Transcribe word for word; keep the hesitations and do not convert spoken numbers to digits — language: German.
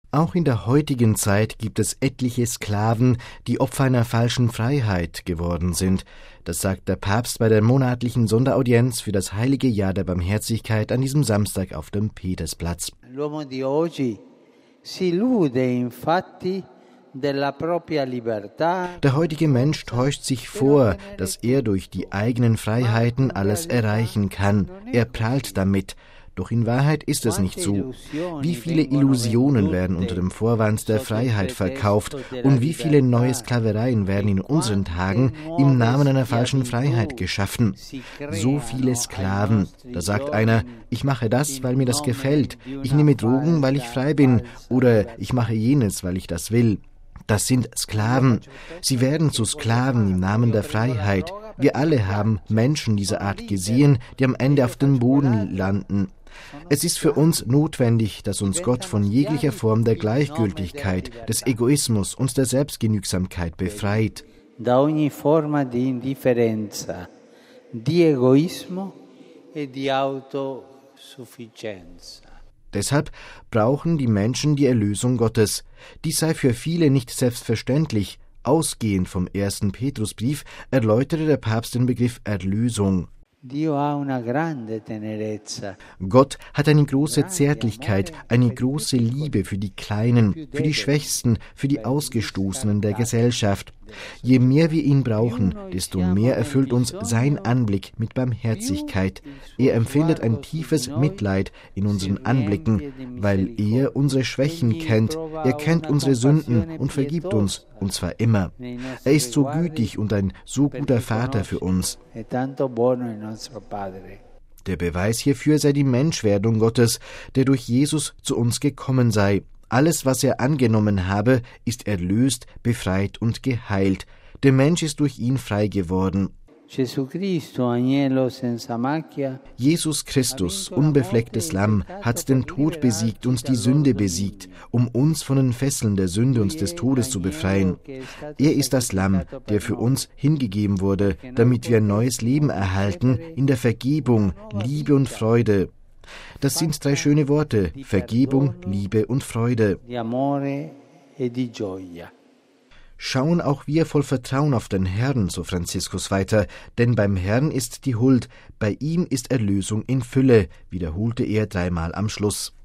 Auch in der heutigen Zeit gibt es etliche Sklaven, die Opfer einer falschen Freiheit geworden sind. Das sagt der Papst bei der monatlichen Sonderaudienz für das Heilige Jahr der Barmherzigkeit an diesem Samstag auf dem Petersplatz. L'uomo di oggi si illude infatti della propria libertà. Der heutige Mensch täuscht sich vor, dass er durch die eigenen Freiheiten alles erreichen kann. Er prahlt damit. Doch in Wahrheit ist es nicht so. Wie viele Illusionen werden unter dem Vorwand der Freiheit verkauft und wie viele neue Sklavereien werden in unseren Tagen im Namen einer falschen Freiheit geschaffen. So viele Sklaven. Da sagt einer, ich mache das, weil mir das gefällt. Ich nehme Drogen, weil ich frei bin. Oder ich mache jenes, weil ich das will. Das sind Sklaven. Sie werden zu Sklaven im Namen der Freiheit. Wir alle haben Menschen dieser Art gesehen, die am Ende auf dem Boden landen. Es ist für uns notwendig, dass uns Gott von jeglicher Form der Gleichgültigkeit, des Egoismus und der Selbstgenügsamkeit befreit. Da ogni forma di indifferenza, di egoismo e di autosufficienza. Deshalb brauchen die Menschen die Erlösung Gottes. Dies sei für viele nicht selbstverständlich. Ausgehend vom ersten Petrusbrief erläuterte der Papst den Begriff Erlösung. Gott hat eine große Zärtlichkeit, eine große Liebe für die Kleinen, für die Schwächsten, für die Ausgestoßenen der Gesellschaft. Je mehr wir ihn brauchen, desto mehr erfüllt uns sein Anblick mit Barmherzigkeit. Er empfindet ein tiefes Mitleid in unseren Anblicken, weil er unsere Schwächen kennt. Er kennt unsere Sünden und vergibt uns, und zwar immer. Er ist so gütig und ein so guter Vater für uns. Der Beweis hierfür sei die Menschwerdung Gottes, der durch Jesus zu uns gekommen sei. Alles, was er angenommen habe, ist erlöst, befreit und geheilt. Der Mensch ist durch ihn frei geworden. Jesus Christus, unbeflecktes Lamm, hat den Tod besiegt und die Sünde besiegt, um uns von den Fesseln der Sünde und des Todes zu befreien. Er ist das Lamm, der für uns hingegeben wurde, damit wir ein neues Leben erhalten in der Vergebung, Liebe und Freude. Das sind drei schöne Worte: Vergebung, Liebe und Freude. Schauen auch wir voll Vertrauen auf den Herrn, so Franziskus weiter, denn beim Herrn ist die Huld, bei ihm ist Erlösung in Fülle, wiederholte er dreimal am Schluss.